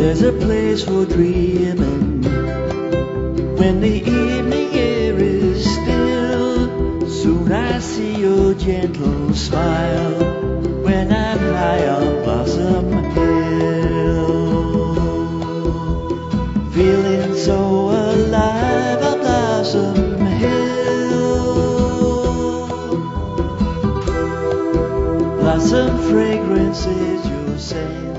There's a place for dreaming when the evening air is still. Soon I see your gentle smile when I'm high on Blossom Hill. Feeling so alive on Blossom Hill. Blossom fragrances, you say.